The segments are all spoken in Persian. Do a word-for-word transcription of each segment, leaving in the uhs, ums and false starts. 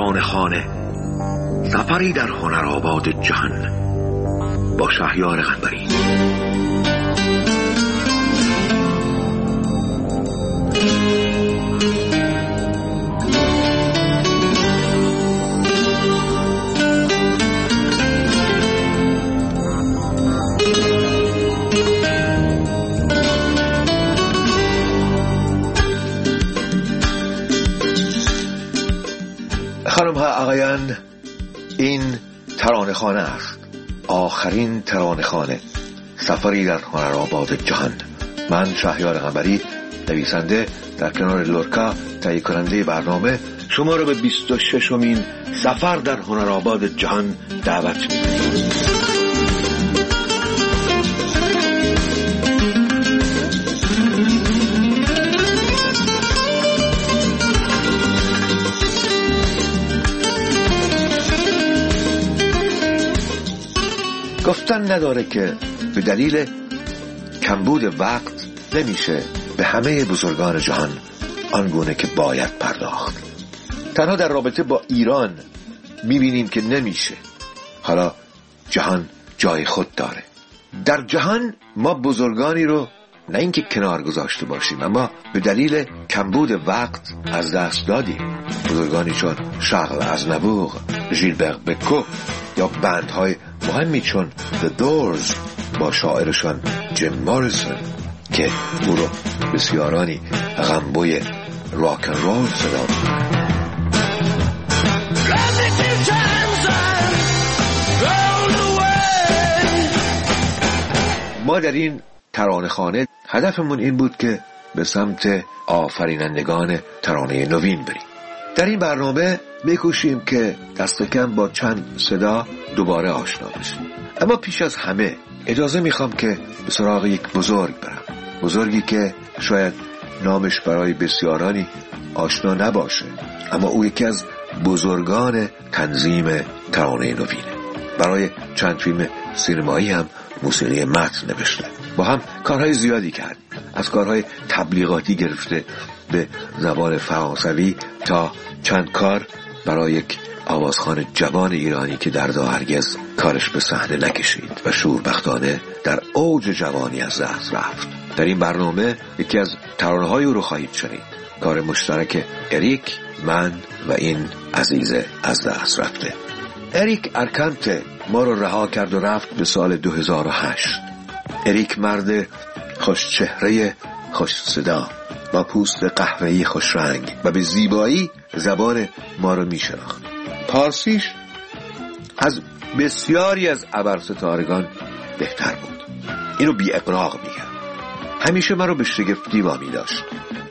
ترانه خانه، سفری در هنرآباد جهان با شهریار قنبری. خانم ها آقایان، این ترانه خانه است، آخرین ترانه خانه، سفری در هنرآباد جهان. من شهریار قنبری، نویسنده، در کنار لورکا تهیه کننده برنامه، شما را به بیست و ششمین سفر در هنرآباد جهان دعوت می‌کنم. گفتن نداره که به دلیل کمبود وقت نمیشه به همه بزرگان جهان آنگونه که باید پرداخت. تنها در رابطه با ایران میبینیم که نمیشه. حالا جهان جای خود داره. در جهان ما بزرگانی رو نه اینکه کنار گذاشته باشیم، اما به دلیل کمبود وقت از دست دادیم. بزرگانی چون شارل ازنبور، ژیلبر بکو یا بندهای مهمی چون The Doors با شاعرشان جیم موریسون که او رو بسیارانی غمبوی راک اند رول صدا می‌کنند. ما در این ترانه خانه هدفمون این بود که به سمت آفرینندگان ترانه نوین بریم. در این برنامه میکوشیم که دست کم با چند صدا دوباره آشنا بشیم. اما پیش از همه اجازه میخوام که به سراغ یک بزرگ برم، بزرگی که شاید نامش برای بسیارانی آشنا نباشه، اما او یکی از بزرگان تنظیم ترانه نوینه. برای چند فیلم سینمایی هم موسیقی متن نوشته. با هم کارهای زیادی کرد، از کارهای تبلیغاتی گرفته به زبان فرانسوی تا چند کار برای یک آوازخوان جوان ایرانی که در هرگز کارش به صحنه نکشید و شوربختانه در اوج جوانی از دست رفت. در این برنامه یکی از ترانه‌های او رو خواهید شنید، کار مشترک اریک، من و این عزیز از دست رفته. اریک ارکانته ما رو رها کرد و رفت به سال دو هزار و هشت. اریک مرد خوش چهره، خوش صدا، با پوست قهوه‌ای خوش رنگ و به زیبایی زبان ما رو می شناخت. پارسیش از بسیاری از ابرستارگان بهتر بود. اینو بی اغراق میگم. همیشه من رو به شگفتی وامی داشت.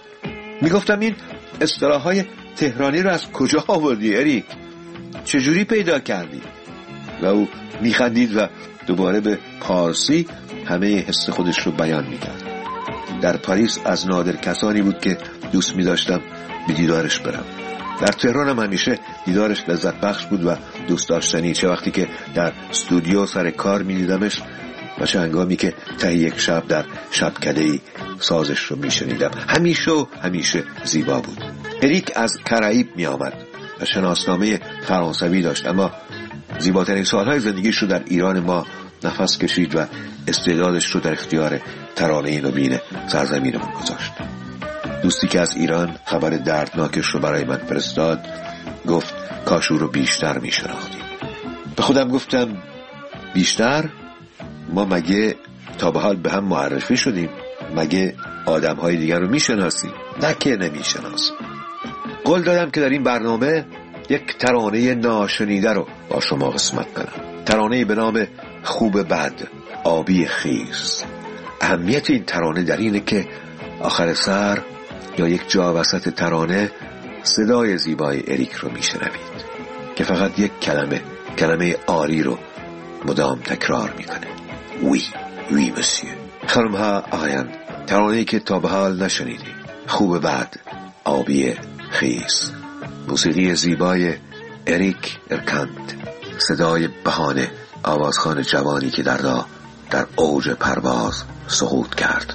میگفتم این اصطلاح‌های تهرانی رو از کجا آوردی اریک؟ چجوری پیدا کردی؟ و او میخندید و دوباره به پارسی همه حس خودش رو بیان میکرد. در پاریس از نادر کسانی بود که دوست میداشتم به دیدارش برم. در تهران هم همیشه دیدارش لذت بخش بود و دوست داشتنی، چه وقتی که در استودیو سر کار میدیدمش و چه هنگامی که ته یک شب در شبکده‌ای سازش رو میشنیدم. همیشه و همیشه زیبا بود. اریک از کرائیب می آمد و شناسنامه فرانسوی داشت، اما زیباترین سالهای زندگیش رو در ایران ما نفس کشید و استعدادش رو در اختیار ترانه نوین سرزمینمون گذاشت. دوستی که از ایران خبر دردناکش رو برای من فرستاد گفت کاش او رو بیشتر می شناختیم. به خودم گفتم بیشتر؟ ما مگه تا به حال به هم معرفی شدیم؟ مگه آدم‌های دیگر رو می شناسیم؟ نه که نمی شناسیم. قول دادم که در این برنامه یک ترانه ناشنیده رو با شما قسمت کنم. ترانه به نام خوب بد، آبی خیس. اهمیت این ترانه در اینه که آخر سر یا یک جا وسط ترانه صدای زیبای اریک رو میشنوید که فقط یک کلمه کلمه آری رو مدام تکرار میکنه. وی وی مسیو. خانم ها آقایان، ترانه‌ای که تا به حال نشنیدیم، خوب بد، آبی خیس. موسیقی زیبای اریک ارکانت، صدای بهانه آوازخوان جوانی که در دا در اوج پرواز سقوط کرد.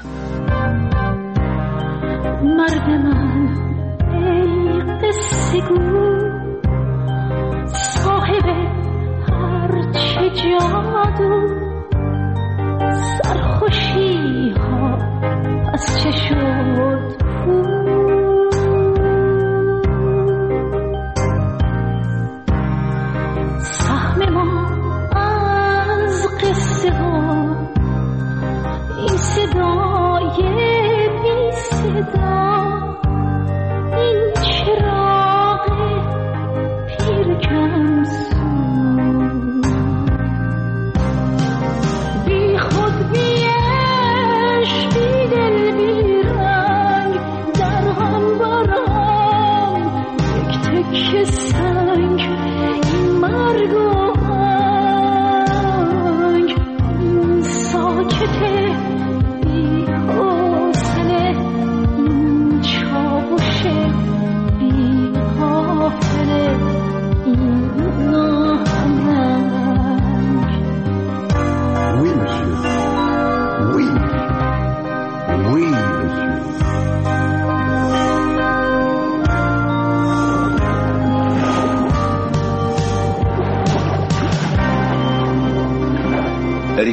مرد من ای قصه گو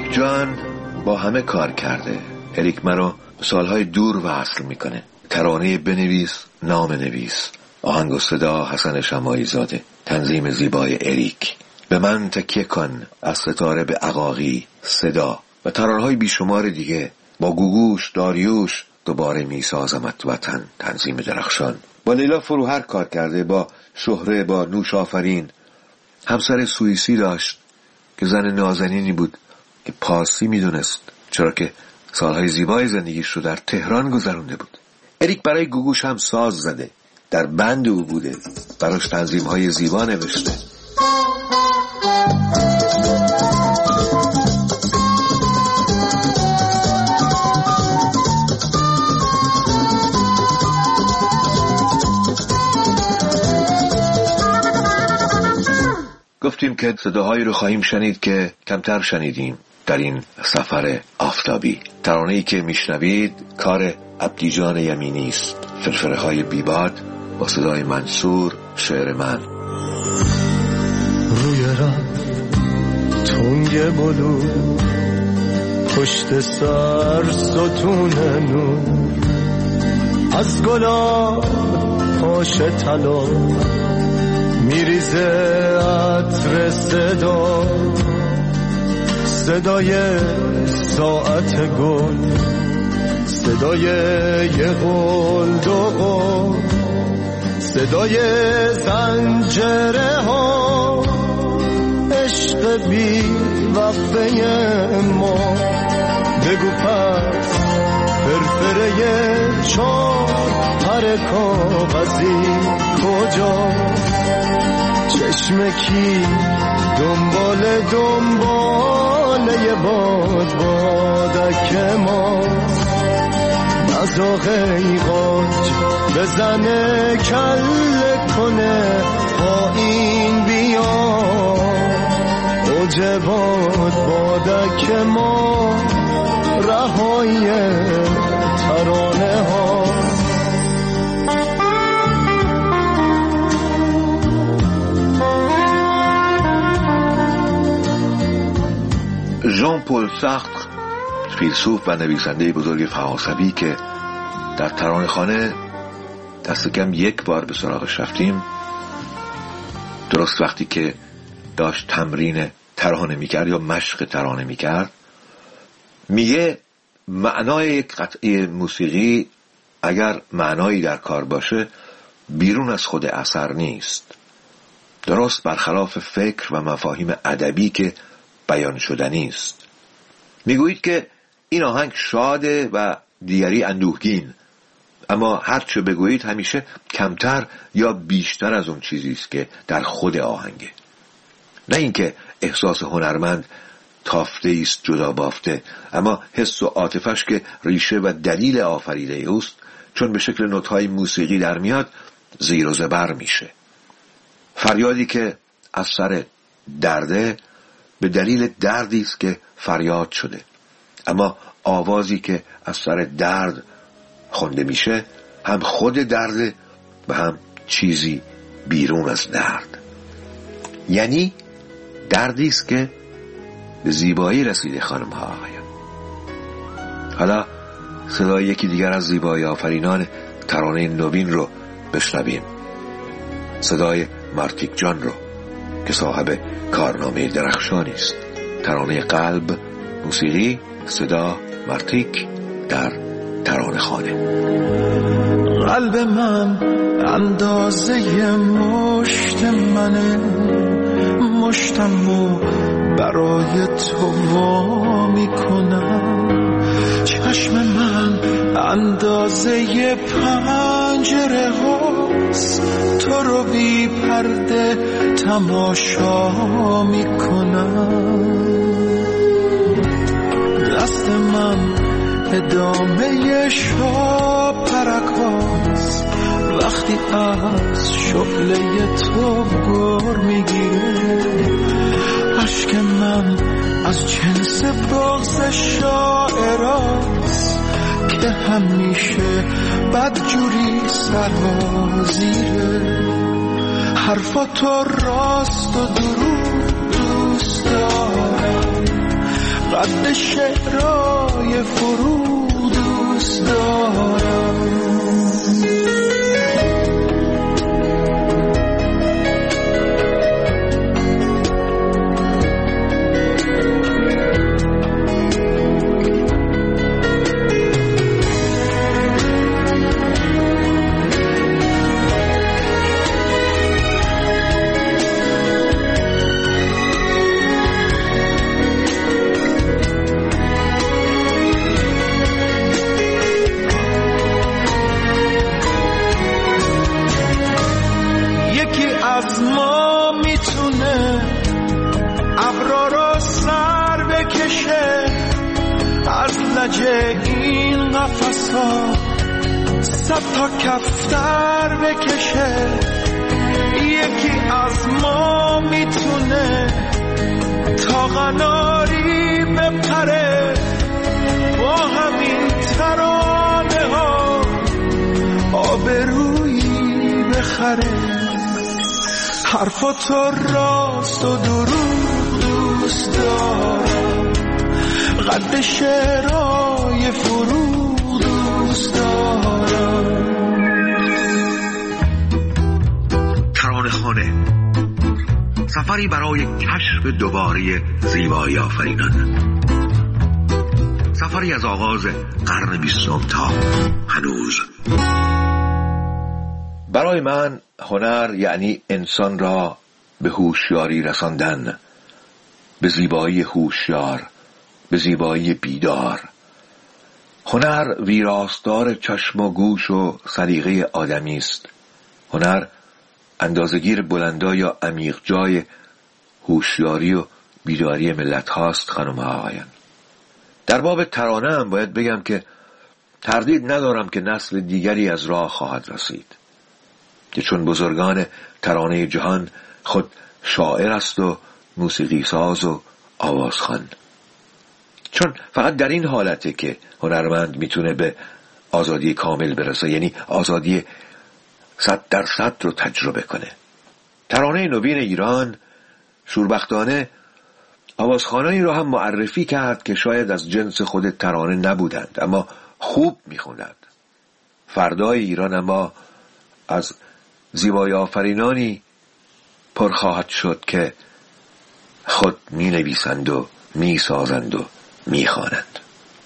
جان با همه کار کرده. اریک مرو سالهای دور وصل میکنه. ترانه بنویس، نام نویس، آهنگ و صدا حسن شماعی زاده، تنظیم زیبای اریک. به من تکیه کن از ستاره به عقاقی، صدا و ترانه‌های بیشمار دیگه. با گوگوش، داریوش، دوباره میسازمت وطن، تنظیم درخشان. با لیلا فروهر کار کرده، با شهره، با نوش آفرین. همسر سوئیسی داشت که زن نازنینی بود که پارسی میدونست، چرا که سالهای زیبای زندگیش رو در تهران گذرونده بود. اریک برای گوگوش هم ساز زده، در بند او بوده، براش تنظیم‌های زیبا نوشته. گفتیم که صداهایی رو خواهیم شنید که کمتر شنیدیم در این سفر آفتابی. ترانه‌ای که میشنوید کار عبدیجان یمینی است، فرفره های بیباد با صدای منصور، شعر من. روی رم تنگ بلو، پشت سر ستون نور، از گلاب پاش طلا میریزه عطر صدا، صدای ساعت گل، صدای یه قول دو قول، صدای زنجره ها، عشق بی وقفه ما. بگو پس فرفره چار پر کاغذی کجا؟ چشم کی دنبال دنبال یه باد بادک ما؟ نزاقه ای قاج بزنه کل کنه با این بیا، اوج باد بادک ما، رهایی ترانه ها. ژان پل سارتر، فیلسوف و نویسنده بزرگ فرانسوی که در ترانه خانه دست کم یک بار به سراغش رفتیم، درست وقتی که داشت تمرین ترانه میکرد یا مشق ترانه میکرد، میگه معنای یک قطعه موسیقی اگر معنایی در کار باشه بیرون از خود اثر نیست، درست برخلاف فکر و مفاهیم ادبی که بیان شدنی است. میگویید که این آهنگ شاده و دیگری اندوهگین، اما هر چه بگویید همیشه کمتر یا بیشتر از اون چیزی است که در خود آهنگه. نه اینکه احساس هنرمند تافته است جدا بافته، اما حس و عاطفش که ریشه و دلیل آفریده اوست، چون به شکل نوت‌های موسیقی در میاد زیر و زبر میشه. فریادی که از سر درده به دلیل دردی است که فریاد شده، اما آوازی که از سر درد خونده میشه هم خود درده و هم چیزی بیرون از درد. یعنی دردی است که به زیبایی رسیده. خانم ها آقایان، حالا صدای یکی دیگر از زیبایی آفرینان ترانه نوین رو بشنویم، صدای مارتیک جان رو که صاحب کارنامه درخشانی است. ترانه قلب، موسیقی، صدا مارتیک در ترانه خانه. قلب من اندازه مشت منه، مشتمو برای تو وا میکنم. چشم من اندازه پنجره هاست، تو رو بی پرده تماشا میکنم. دست من ادامه شاپرکاست، وقتی از شعله تو گر میگیره. عشق من از جنس بغض شاعراست که همیشه بدجوری سرازیره. حرفاتو راست و دروغ دوست دارم، قد شعرهای فرو دوست دارم. از ما میتونه ابرا رو سر بکشه، از لجه این قفص ها صد تا کفتر بکشه. یکی از ما میتونه تا قناری بپره، با همین ترانه ها آبرویی بخره. حرفاتو راست و دروغ دوست دارم، قد شعرهای فروغ دوست دارم. ترانه خانه، سفری برای کشف دوباره زیبایی آفرینان، سفری از آغاز قرن بیستم تا هنوز. برای من هنر یعنی انسان را به هوشیاری رساندن، به زیبایی هوشیار، به زیبایی بیدار. هنر ویراستار چشم و گوش و سلیقه آدمی است. هنر اندازه‌گیر بلندا یا عمیق جای هوشیاری و بیداری ملت هاست. خانم ها آقایان، در باب ترانه هم باید بگم که تردید ندارم که نسل دیگری از راه خواهد رسید که چون بزرگان ترانه جهان خود شاعر است و موسیقی ساز و آوازخوان. چون فقط در این حالته که هنرمند میتونه به آزادی کامل برسه، یعنی آزادی صد درصد رو تجربه کنه. ترانه نوین ایران شوربختانه آوازخوانانی رو هم معرفی کرد که شاید از جنس خود ترانه نبودند اما خوب میخوند. فردای ایران اما از زیبایی آفرینانی پر خواهد شد که خود می نویسند و می سازند و می خوانند.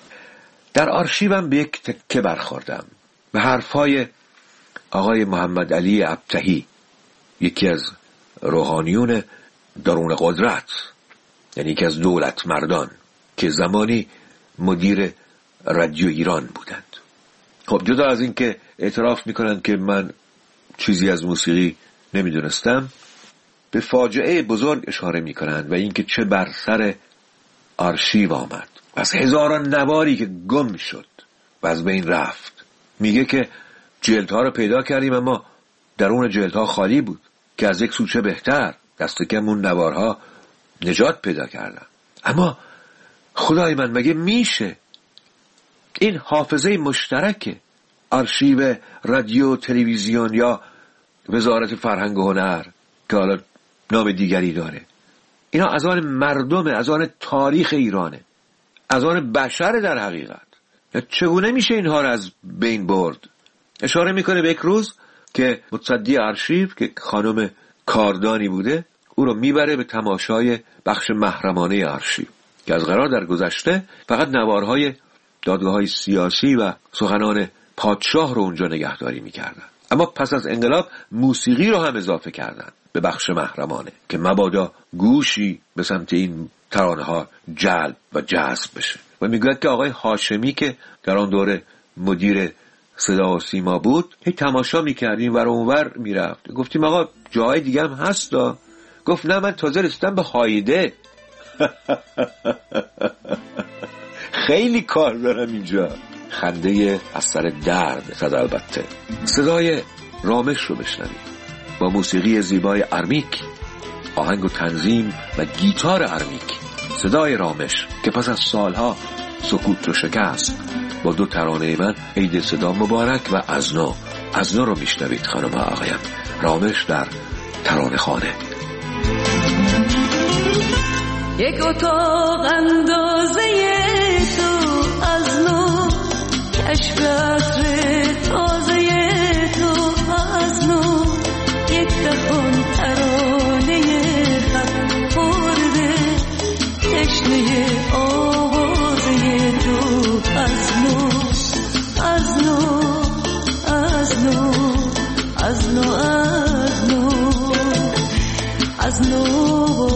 در آرشیوم به یک تکه برخوردم به حرفهای آقای محمد علی ابتهی، یکی از روحانیون درون قدرت، یعنی یکی از دولت مردان که زمانی مدیر رادیو ایران بودند. خب جدا از این که اعتراف میکنند که من چیزی از موسیقی نمیدونستم، به فاجعه بزرگ اشاره میکنند و اینکه چه بر سر آرشیو آمد، از هزاران نواری که گم شد و از بین رفت. میگه که جلدها رو پیدا کردیم اما درون جلدها خالی بود، که از یک سوچه بهتر دست کم اون نوارها نجات پیدا کردن. اما خدای من مگه میشه این حافظه مشترک آرشیو رادیو تلویزیون یا وزارت فرهنگ و هنر که حالا نام دیگری داره، اینا از آن مردمه، از آن تاریخ ایرانه، از آن بشر در حقیقت. چگونه میشه اینها رو از بین برد؟ اشاره میکنه به یک روز که متصدی آرشیو که خانم کاردانی بوده او رو میبره به تماشای بخش محرمانه آرشیو که از قرار در گذشته فقط نوارهای دادگاه‌های سیاسی و سخنان پادشاه رو اونجا نگهداری میکردن، اما پس از انقلاب موسیقی رو هم اضافه کردن به بخش محرمانه که مبادا گوشی به سمت این ترانه ها جلب و جذب بشه. و میگوید که آقای هاشمی که در آن دوره مدیر صدا و سیما بود هی تماشا میکردیم ور اونور میرفت. گفتیم آقا جای دیگه هم هستا؟ گفت نه من تازه رسیدم به هایده. خیلی کار دارم اینجا. خنده از سر درد صد البته. صدای رامش رو بشنوید با موسیقی زیبای ارمیک، آهنگ و تنظیم و گیتار ارمیک. صدای رامش که پس از سالها سکوت رو شکست با دو ترانه من عید صدا مبارک و از نو از نو رو میشنوید. خانم آقایان، رامش در ترانه خانه. یک اتاق اندازه تو از نو، کشف عطر تازه تو از نو، یک دهان ترانه خط خورده تشنه آوازه تو از نو، از نو از نو از نو از نو از نو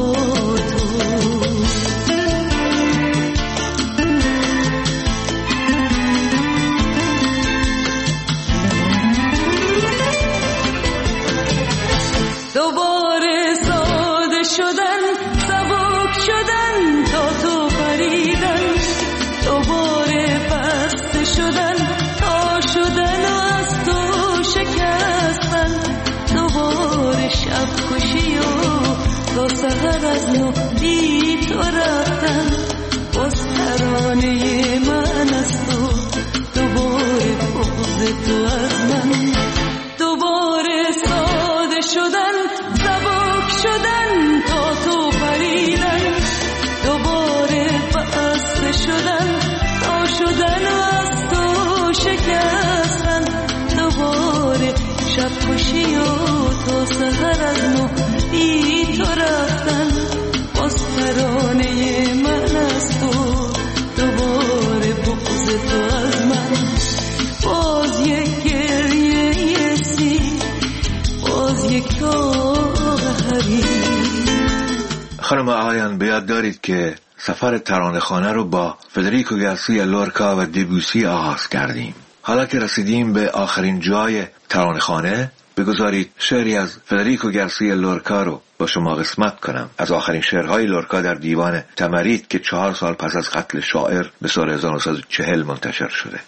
تا سحر از نو بی تو رفتن، باز ترانه من از تو، دوباره بغض تو از من، دوباره ساده شدن سبک شدن تا تو پریدن، دوباره بسته شدن تا شدن و از تو شکستن، دوباره شب کشی و تا سحر از نو بی تو رفتن، باز ترانه من از تو، دوباره بغض تو از من، باز یک گریه سی، باز یک تاب حریر. خانم آقایان، بیاد دارید که سفر ترانه خانه رو با فدریکو گارسیا لورکا و دبوسی آغاز کردیم. حالا که رسیدیم به آخرین جای ترانه خانه، بگذارید شعری از فدریکو گارسیا لورکا رو با شما قسمت کنم، از آخرین شعرهای لورکا در دیوان تمرید که چهار سال پس از قتل شاعر به سال هزار و نهصد و چهل منتشر شده.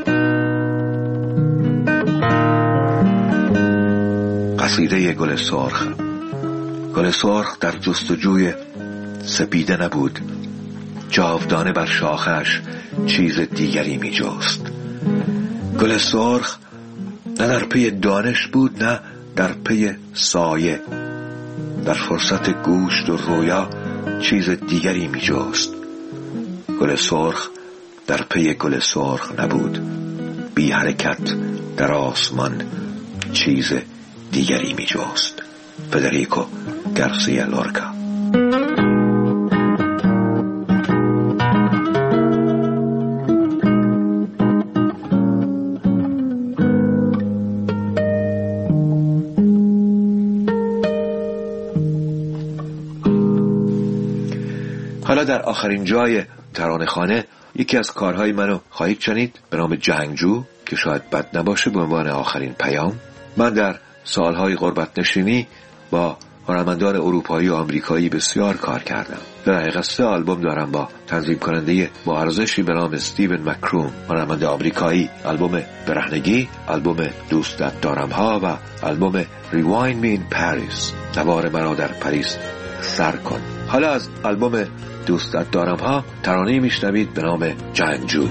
قصیده گل سرخ. گل سرخ در جستجوی سپیده نبود، جاودانه بر شاخش چیز دیگری می جست. گل سرخ نه در پی دانش بود نه در پی سایه، در فرصت گوشت و رویا چیز دیگری می جست. گل سرخ در پی گل سرخ نبود، بی حرکت در آسمان چیز دیگری می جست. فدریکو گارسیا لورکا. حالا در آخرین جای ترانه خانه یکی از کارهای منو خواهید شنید به نام جنگجو که شاید بد نباشه به عنوان آخرین پیام. من در سالهای غربت نشینی با هنرمندان اروپایی و آمریکایی بسیار کار کردم. در حقیقت سه آلبوم دارم با تنظیم کننده با ارزشی به نام استیون مکروم، هنرمند آمریکایی. آلبوم برهنگی، آلبوم دوستت دارم ها و آلبوم Rewind Me in Paris، نوار مرا در پاریس سر کن. حالا از آلبوم دوستت دارم ها ترانه‌ای میشنوید به نام جنگجو.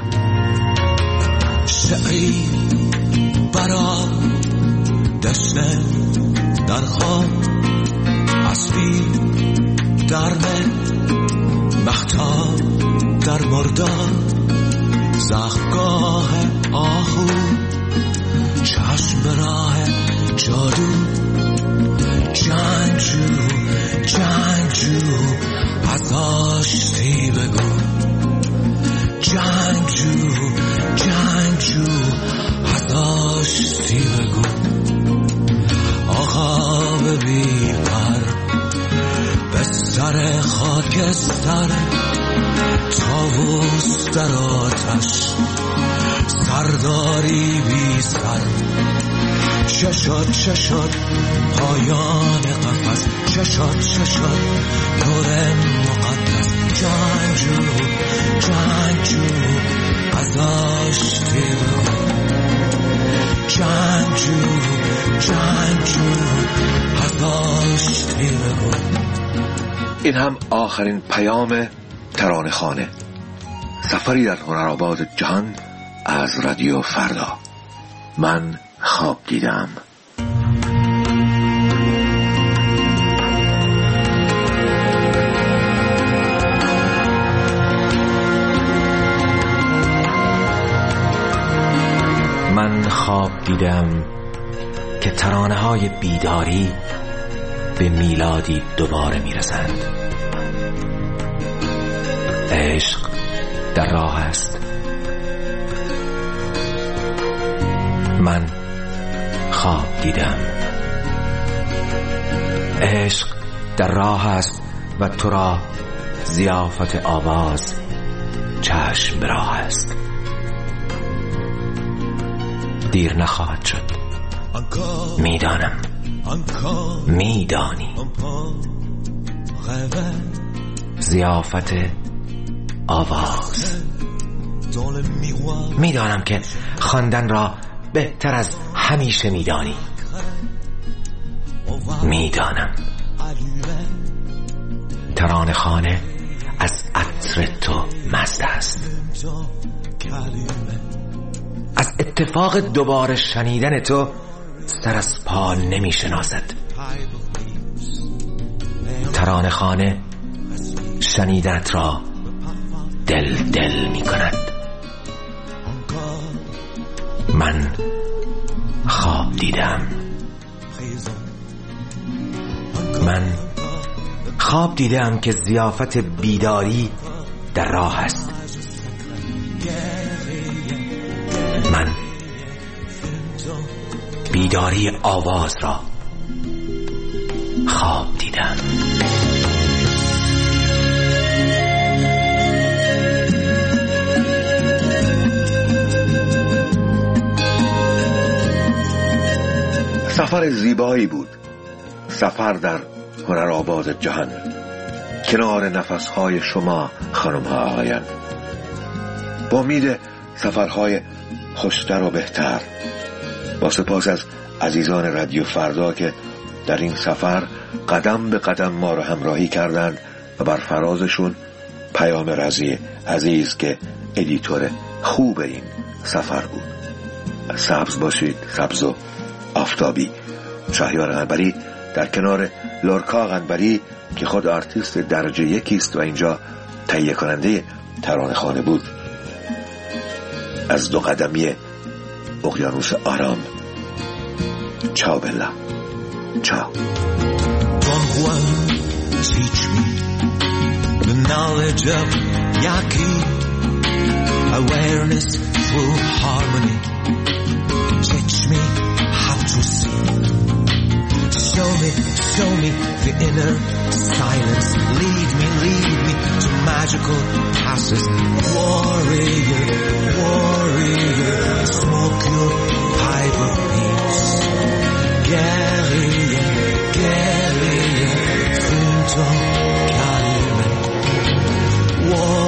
شعری برا دشنه در خواب، اسبی در مختار در مردار، زخمگاه آهو چشم به راه جادو. جنگجو جنگجو از آشتی بگو، جنگجو جنگجو از آشتی بگو. آقا ببین پر به سر خاکستر، طاووس در آتش سرداری بی سر. چشاد چشاد پایان قفس، چشاد چشاد نور مقدس. جنگجو جنگجو از آشتی بگو، جنگجو جنگجو از آشتی بگو. این هم آخرین پیام ترانه خانه، سفری در هنرآباد جهان از رادیو فردا. من خواب دیدم. من خواب دیدم که ترانه های بیداری به میلادی دوباره میرسند. عشق در راه است. من خواب دیدم. عشق در راه است و تو را ضیافت آواز چشم به راه است. دیر نخواهد شد. میدانم، میدانی. ضیافت آواز. میدانم که خواندن را بهتر از همیشه میدانی. میدانم ترانه خانه از عطر تو مست است. از اتفاق دوباره شنیدن تو سر از پا نمی شناسد. ترانه خانه شنیدنت را دل دل می کند. من خواب دیدم. من خواب دیدم که ضیافت بیداری در راه است. من بیداری آواز را خواب دیدم. سفر زیبایی بود. سفر در هنرآباد جهان، کنار نفسهای شما خانم‌ها آقایان. با امید سفرهای خوشتر و بهتر. با سپاس از عزیزان رادیو فردا که در این سفر قدم به قدم ما را همراهی کردند و بر فرازشون پیام رضی عزیز که ادیتور خوب این سفر بود. سبز باشید، سبز و آفتابی. شهریار قنبری در کنار لورکا قنبری که خود آرتیست درجه یکیست و اینجا تهیه کننده ترانه خانه بود، از دو قدمی اقیانوس آرام. چاو بلا، چاو. Don Juan, teach me the knowledge of Yaqui, awareness through harmony. Teach me how to see. Show me, show me the inner silence. Lead me, lead me to magical passes. Warrior, warrior, smoke your pipe of peace. Guerrier, guerrier, finto calme. War